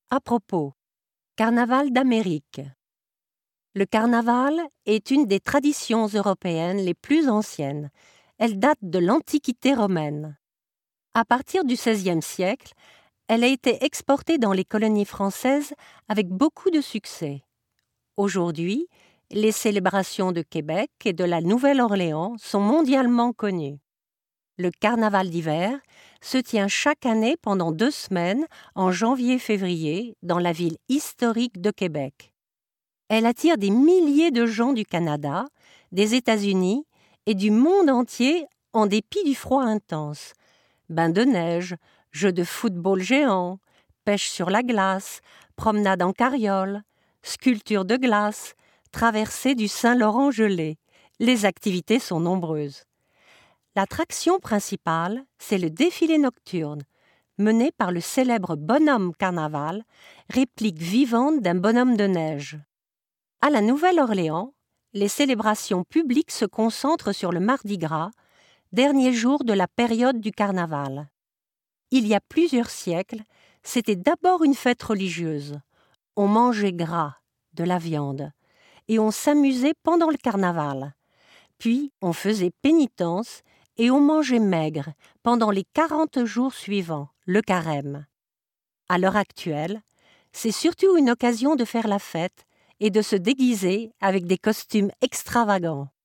À propos, Carnaval d'Amérique. Le carnaval est une des traditions européennes les plus anciennes. Elle date de l'Antiquité romaine. À partir du XVIe siècle, elle a été exportée dans les colonies françaises avec beaucoup de succès. Aujourd'hui, les célébrations de Québec et de la Nouvelle-Orléans sont mondialement connues. Le carnaval d'hiver se tient chaque année pendant 2 semaines en janvier-février dans la ville historique de Québec. Elle attire des milliers de gens du Canada, des États-Unis et du monde entier en dépit du froid intense. Bains de neige, jeux de football géants, pêche sur la glace, promenade en carriole, sculpture de glace, traversée du Saint-Laurent gelé. Les activités sont nombreuses. L'attraction principale, c'est le défilé nocturne, mené par le célèbre bonhomme carnaval, réplique vivante d'un bonhomme de neige. À la Nouvelle-Orléans, les célébrations publiques se concentrent sur le Mardi Gras, dernier jour de la période du carnaval. Il y a plusieurs siècles, c'était d'abord une fête religieuse. On mangeait gras, de la viande, et on s'amusait pendant le carnaval. Puis on faisait pénitence et on mangeait maigre pendant les 40 jours suivants, le carême. À l'heure actuelle, c'est surtout une occasion de faire la fête et de se déguiser avec des costumes extravagants.